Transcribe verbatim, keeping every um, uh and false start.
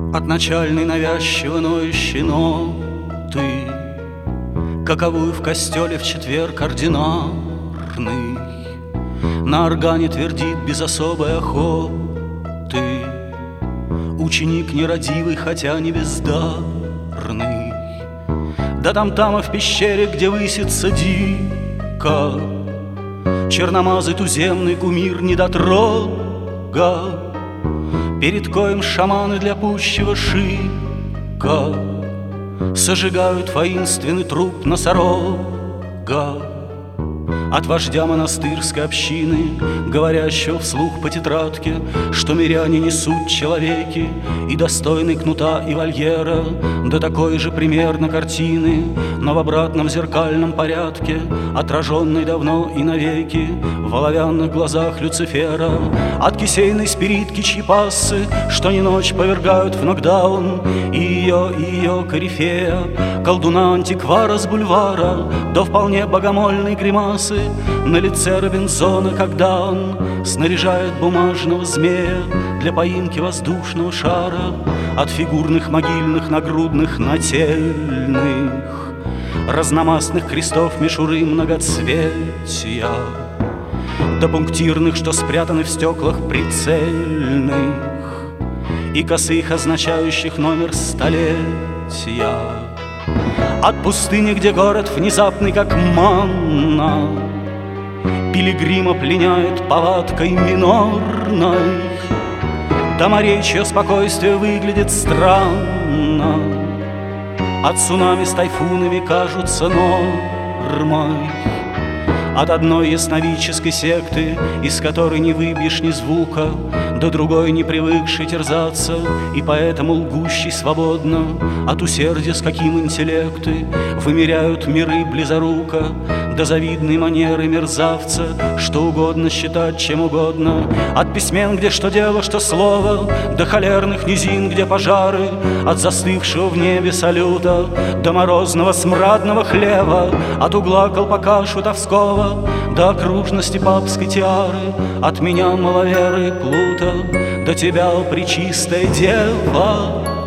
От начальной навязчиво ноющей ноты, каковую в костеле в четверг ординарный на органе твердит без особой охоты ученик нерадивый, хотя не бездарный. Да там-тама в пещере, где высится дико черномазый туземный кумир недотрога, перед коем шаманы для пущего шика сожигают воинственный труп носорога. От вождя монастырской общины, говорящего вслух по тетрадке, что миряне несут человеки и достойны кнута и вольера, до такой же примерно картины, но в обратном зеркальном порядке, отраженной давно и навеки в оловянных глазах Люцифера. От кисейной спиритки, чьи пассы, что ни ночь повергают в нокдаун, и ее, и ее корифея, колдуна-антиквара с бульвара, до вполне богомольной гримасы на лице Робинзона, когда он снаряжает бумажного змея для поимки воздушного шара. От фигурных могильных нагрудных нательных разномастных крестов мишуры многоцветия до пунктирных, что спрятаны в стеклах прицельных, и косых, означающих номер столетия. От пустыни, где город внезапный, как манна, пилигрима пленяет палаткой минорной, до морей, чье спокойствие выглядит странно, от цунами с тайфунами кажутся нормой. От одной ясновидческой секты, из которой не выбьешь ни звука, до другой, не привыкшей терзаться и поэтому лгущей свободно, от усердия, с каким интеллекты вымеряют миры близоруко, до завидной манеры мерзавца, что угодно считать чем угодно. От письмен, где что дело, что слово, до холерных низин, где пожары, от застывшего в небе салюта до морозного смрадного хлева, от угла колпака шутовского до окружности папской тиары, от меня маловеры плута до тебя, пречистая дева.